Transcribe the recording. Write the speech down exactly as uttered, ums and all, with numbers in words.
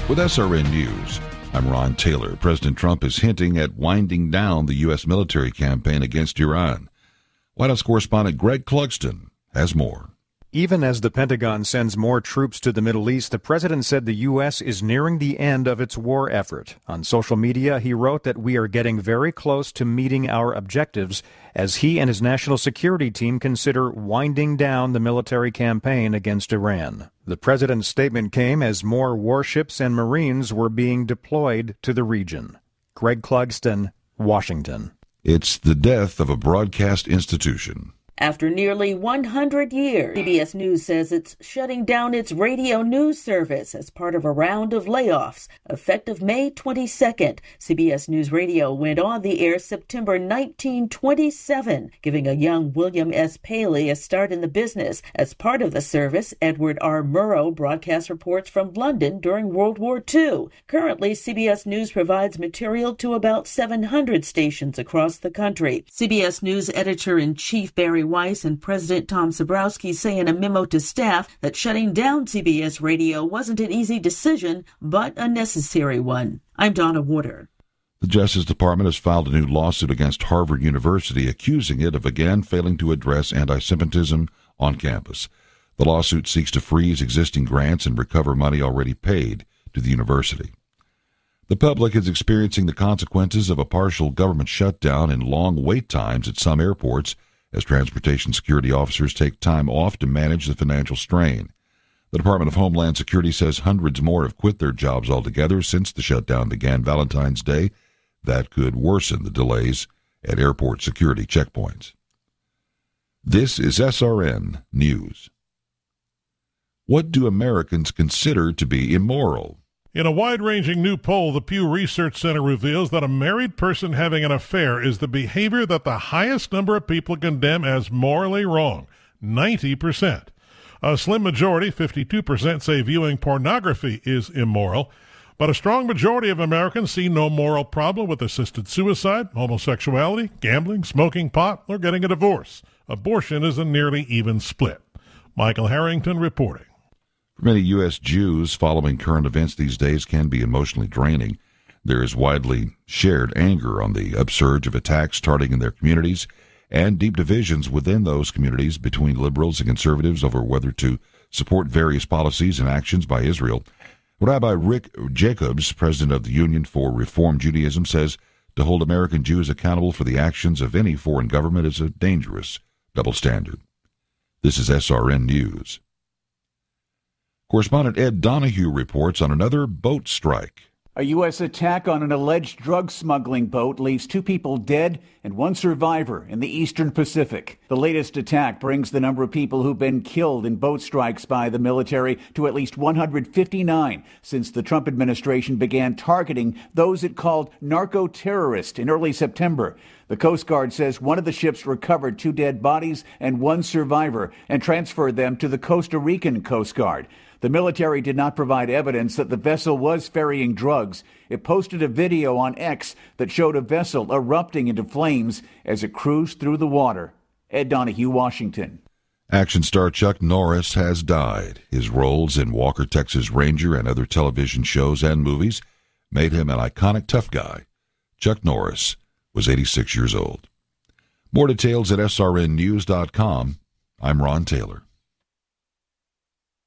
With S R N News, I'm Ron Taylor. President Trump is hinting at winding down the U S military campaign against Iran. White House correspondent Greg Clugston has more. Even as the Pentagon sends more troops to the Middle East, the president said the U S is nearing the end of its war effort. On social media, he wrote that we are getting very close to meeting our objectives as he and his national security team consider winding down the military campaign against Iran. The president's statement came as more warships and Marines were being deployed to the region. Greg Clugston, Washington. It's the death of a broadcast institution. After nearly one hundred years, C B S News says it's shutting down its radio news service as part of a round of layoffs. Effective May twenty-second, C B S News Radio went on the air September nineteen twenty-seven, giving a young William S. Paley a start in the business. As part of the service, Edward R. Murrow broadcast reports from London during World War Two. Currently, C B S News provides material to about seven hundred stations across the country. C B S News editor-in-chief Barry Weiss and President Tom Sabrowski say in a memo to staff that shutting down C B S Radio wasn't an easy decision, but a necessary one. I'm Donna Warder. The Justice Department has filed a new lawsuit against Harvard University, accusing it of again failing to address anti-Semitism on campus. The lawsuit seeks to freeze existing grants and recover money already paid to the university. The public is experiencing the consequences of a partial government shutdown and long wait times at some airports as transportation security officers take time off to manage the financial strain. The Department of Homeland Security says hundreds more have quit their jobs altogether since the shutdown began Valentine's Day. That could worsen the delays at airport security checkpoints. This is S R N News. What do Americans consider to be immoral? In a wide-ranging new poll, the Pew Research Center reveals that a married person having an affair is the behavior that the highest number of people condemn as morally wrong, ninety percent. A slim majority, fifty-two percent, say viewing pornography is immoral, but a strong majority of Americans see no moral problem with assisted suicide, homosexuality, gambling, smoking pot, or getting a divorce. Abortion is a nearly even split. Michael Harrington reporting. For many U S Jews, following current events these days can be emotionally draining. There is widely shared anger on the upsurge of attacks targeting in their communities and deep divisions within those communities between liberals and conservatives over whether to support various policies and actions by Israel. Rabbi Rick Jacobs, president of the Union for Reform Judaism, says to hold American Jews accountable for the actions of any foreign government is a dangerous double standard. This is S R N News. Correspondent Ed Donahue reports on another boat strike. A U S attack on an alleged drug smuggling boat leaves two people dead and one survivor in the eastern Pacific. The latest attack brings the number of people who've been killed in boat strikes by the military to at least one hundred fifty-nine since the Trump administration began targeting those it called narco-terrorists in early September. The Coast Guard says one of the ships recovered two dead bodies and one survivor and transferred them to the Costa Rican Coast Guard. The military did not provide evidence that the vessel was ferrying drugs. It posted a video on X that showed a vessel erupting into flames as it cruised through the water. Ed Donahue, Washington. Action star Chuck Norris has died. His roles in Walker, Texas Ranger and other television shows and movies made him an iconic tough guy. Chuck Norris was eighty-six years old. More details at S R N news dot com. I'm Ron Taylor.